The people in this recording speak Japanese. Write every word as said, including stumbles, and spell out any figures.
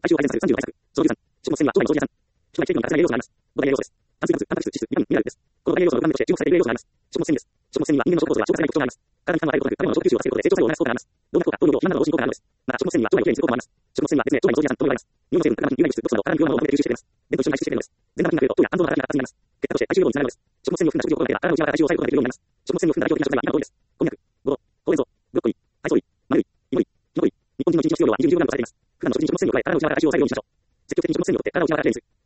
臭を改善させるさんじゅうの対策。そのさん、食物繊維は腸内の掃除屋さん。腸内成分が形成栄養素があります。ご大栄養素です。炭水化物、タンパク質、脂質、ビタミン、ミネラルです。この大栄養素のうまみとして注目されている栄養素があります。食物繊維です。食物繊維には人間の食物構造や消化されない特徴があります。体に負担を与えることなく、食べ物の消化吸収をさせることで成長作用を促す効果があります。動脈硬化、糖尿病、肥満などの進行があるのです。また、食物繊維は腸内をきれいにする効果もあります。食物繊維は別名、腸内の掃除屋さんとも呼ばれます。尿の成分、カルマチン、有害物質、毒素など体に不要なものをまとめて吸収してくれます。便と一緒に排出してくれるのです。善玉菌が増えると、糖や肝臓の働きが活発になります。結果として体重量につながるのです。食物繊維を含んだ食事を心がければ、体の内側から体重を抑えることができるようになります。食物繊維を含んだ代表的な食材が今の通りです。こんにゃく、ごぼう、ほうれん草、ブロッコリー、海藻類、マルイ、イモリ、キノコ類。日本人の一日の必要量はにじゅうにじゅうグラムとされています。普段の食事に食物繊維を加え、体の内側から体重を抑えるようにしましょう。積極的に食物繊維を取って体を内側からきれいにする。